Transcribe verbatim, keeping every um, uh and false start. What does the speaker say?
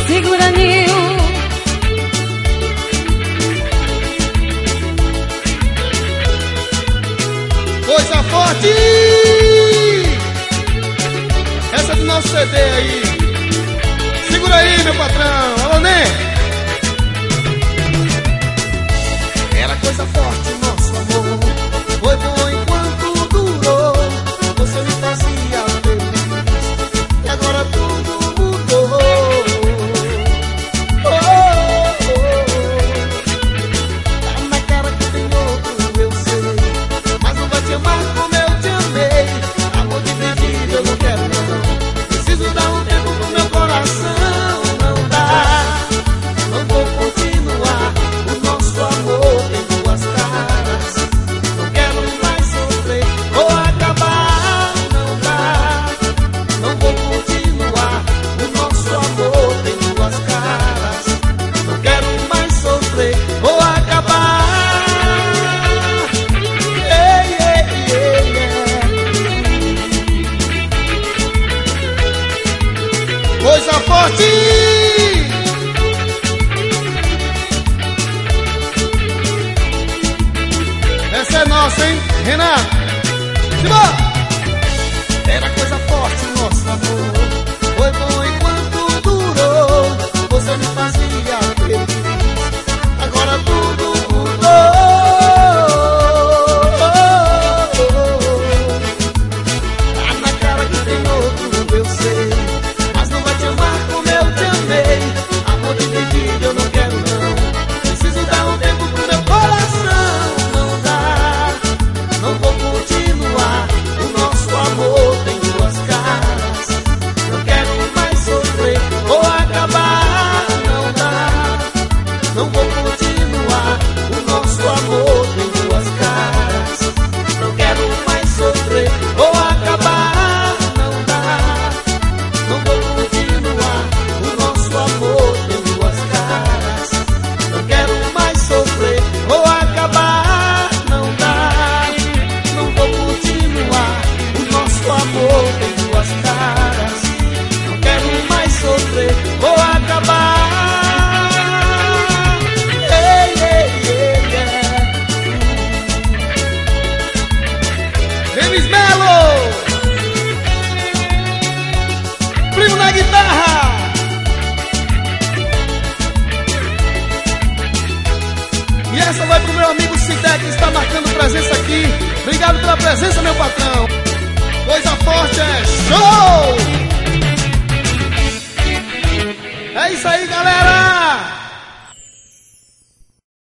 Segura, Nil. Coisa forte! Essa é do nosso C D aí. Segura aí, meu patrão. Alô, Ney. Era coisa forte o nosso amor. Foi bom enquanto durou. Você me fazia feliz. E agora tudo mudou. Oh, oh, oh. Tá na cara que tem outro, eu sei. Mas não vai te amar como eu te amei. Amor dividido eu não quero não. Preciso dar um tempo pro meu coração. Não dá, não vou continuar. O nosso amor tem duas caras. Não quero mais sofrer ou acabar. Não dá, não vou continuar. O nosso amor tem duas caras. Não quero mais sofrer ou acabar. Ei, ei, ei, ei. Coisa forte! Essa é nossa, hein, Renato? Simbora! Era coisa forte o nosso amor. Foi bom enquanto durou. Você me fazia feliz. Agora tudo mudou. Tá na cara que tem outro, eu sei. Mas não vai te amar como eu te amei. Amor dividido eu não quero não. Preciso dar um tempo pro meu coração. Não dá, não vou continuar. O nosso amor tem duas caras. Não quero mais sofrer ou acabar. Não dá, não vou continuar. O nosso amor tem duas caras. Não quero mais sofrer ou acabar. Não dá, não vou continuar. O nosso amor tem duas caras. Não quero mais sofrer ou acabar. Não dá, não vou continuar. O nosso amor tem duas caras. Não quero mais sofrer ou acabar. Ei, ei, ei, ei. Remis Melo, primo na guitarra. E essa vai pro meu amigo Sidé, que está marcando presença aqui. Obrigado pela presença, meu patrão. Coisa forte é show! É isso aí, galera!